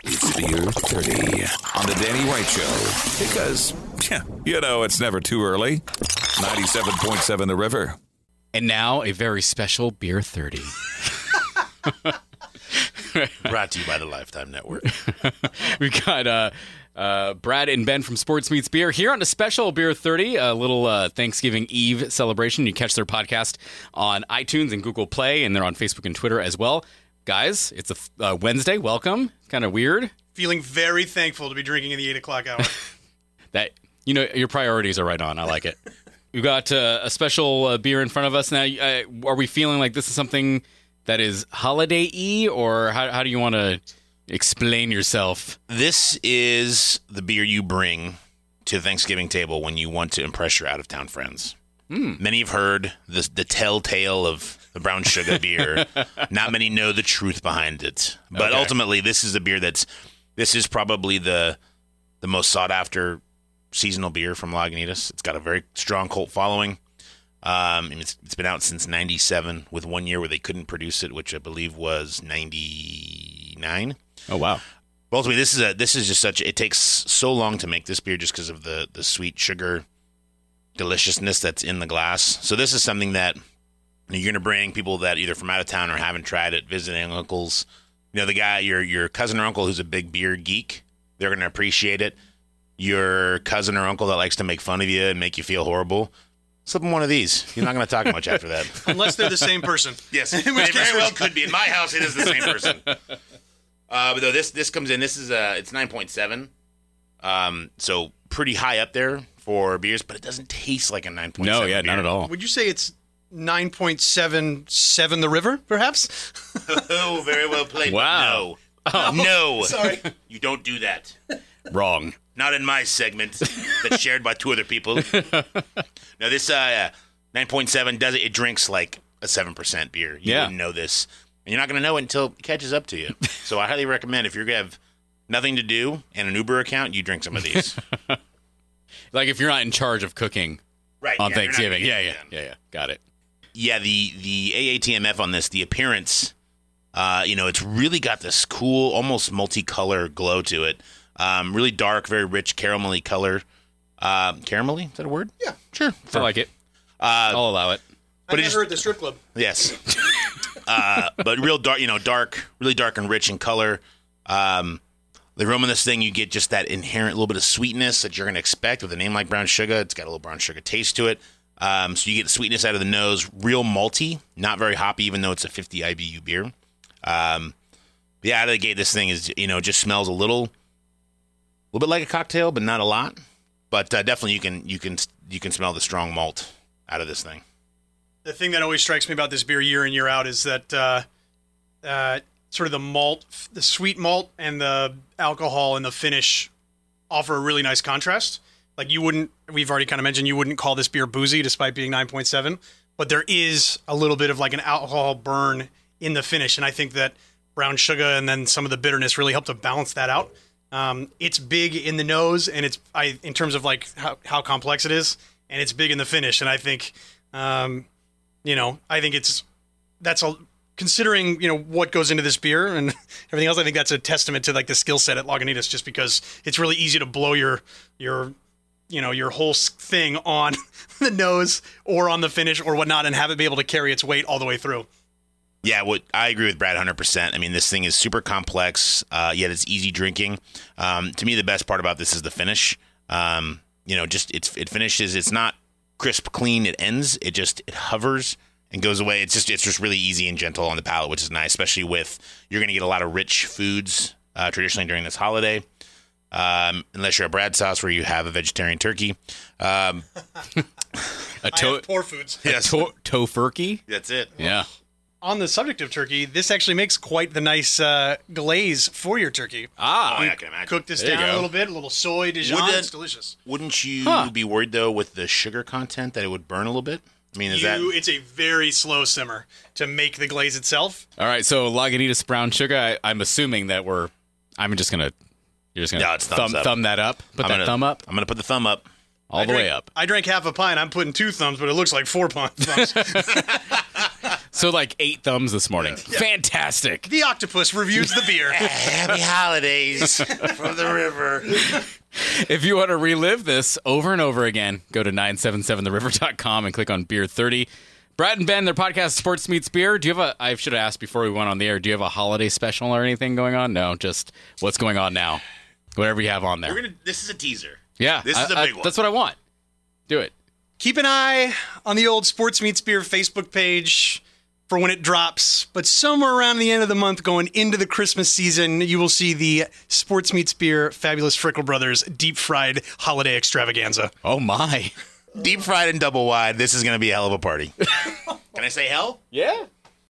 It's Beer 30 on the Danny White Show. Because, it's never too early. 97.7 The River. And now a very special Beer 30. Brought to you by the Lifetime Network. We got Brad and Ben from Sports Meets Beer here on a special Beer 30, a little Thanksgiving Eve celebration. You catch their podcast on iTunes and Google Play, and they're on Facebook and Twitter as well. Guys, it's a Wednesday. Welcome. Kind of weird. Feeling very thankful to be drinking in the 8 o'clock hour. That your priorities are right on. I like it. We've got a special beer in front of us now. Are we feeling like this is something that is holiday-y, or how do you want to explain yourself? This is the beer you bring to the Thanksgiving table when you want to impress your out-of-town friends. Many have heard the telltale of the brown sugar beer. Not many know the truth behind it. But ultimately, this is a beer this is probably the most sought-after seasonal beer from Lagunitas. It's got a very strong cult following. And it's been out since 97, with 1 year where they couldn't produce it, which I believe was 99. Oh, wow. But ultimately, this is just it takes so long to make this beer just because of the sweet sugar deliciousness that's in the glass. So this is something that you're going to bring people that either from out of town or haven't tried it, visiting uncles. The guy, your cousin or uncle who's a big beer geek, they're going to appreciate it. Your cousin or uncle that likes to make fun of you and make you feel horrible, slip them one of these. You're not going to talk much after that. Unless they're the same person. Yes, it very well could be. In my house, it is the same person. But though this comes in, it's 9.7. So pretty high up there for beers, but it doesn't tast like a 9.7. No, yeah, beer. not at all. Would you say it's 9.77 The River, perhaps? Oh, very well played. Wow. No. Sorry. You don't do that. Wrong. Not in my segment that's shared by two other people. Now, this 9.7 it drinks like a 7% beer. You wouldn't know this. And you're not going to know it until it catches up to you. So I highly recommend, if you're going to have nothing to do and an Uber account, you drink some of these. Like if you're not in charge of cooking on Thanksgiving. Yeah. Got it. Yeah, the AATMF on this, the appearance, it's really got this cool, almost multicolor glow to it. Really dark, very rich, caramelly color. Caramelly? Is that a word? Yeah. Sure. I like it. I'll allow it. But I met her at the strip club. Yes. But real dark, really dark and rich in color. The aroma of this thing, you get just that inherent little bit of sweetness that you're going to expect with a name like brown sugar. It's got a little brown sugar taste to it. So you get the sweetness out of the nose, real malty, not very hoppy, even though it's a 50 IBU beer. Out of the gate, this thing is, just smells a little bit like a cocktail, but not a lot. But definitely you can smell the strong malt out of this thing. The thing that always strikes me about this beer year in, year out is that sort of the malt, the sweet malt and the alcohol and the finish offer a really nice contrast. Like we've already kind of mentioned, you wouldn't call this beer boozy despite being 9.7, but there is a little bit of like an alcohol burn in the finish. And I think that brown sugar and then some of the bitterness really help to balance that out. It's big in the nose, and in terms of like how complex it is, and it's big in the finish. And I think, considering, what goes into this beer and everything else, I think that's a testament to like the skill set at Lagunitas, just because it's really easy to blow your whole thing on the nose or on the finish or whatnot and have it be able to carry its weight all the way through. Yeah, I agree with Brad 100%. I mean, this thing is super complex, yet it's easy drinking. To me, the best part about this is the finish. It finishes. It's not crisp, clean. It ends. It hovers and goes away. It's just really easy and gentle on the palate, which is nice, especially with you're going to get a lot of rich foods traditionally during this holiday. Unless you're a Brad sauce where you have a vegetarian turkey. I have poor foods. Yes. Tofurkey? That's it. Yeah. On the subject of turkey, this actually makes quite the nice glaze for your turkey. I can imagine. Cook this down a little bit, a little soy Dijon. It's delicious. Wouldn't you be worried, though, with the sugar content that it would burn a little bit? I mean, it's a very slow simmer to make the glaze itself. All right, so Lagunitas brown sugar, I'm assuming that you're just going to thumb that up? Put that thumb up? I'm going to put the thumb up. All the way up. I drank half a pint. I'm putting 2 thumbs, but it looks like 4 thumbs. So like 8 thumbs this morning. Yeah. Fantastic. The octopus reviews the beer. Happy holidays from the river. If you want to relive this over and over again, go to 977theriver.com and click on Beer 30. Brad and Ben, their podcast, Sports Meets Beer. Do you have I should have asked before we went on the air, do you have a holiday special or anything going on? No, just what's going on now. Whatever you have on there. This is a teaser. Yeah. This is a big one. That's what I want. Do it. Keep an eye on the old Sports Meets Beer Facebook page for when it drops. But somewhere around the end of the month, going into the Christmas season, you will see the Sports Meets Beer Fabulous Frickle Brothers deep fried holiday extravaganza. Oh, my. Deep fried and double wide. This is going to be a hell of a party. Can I say hell? Yeah.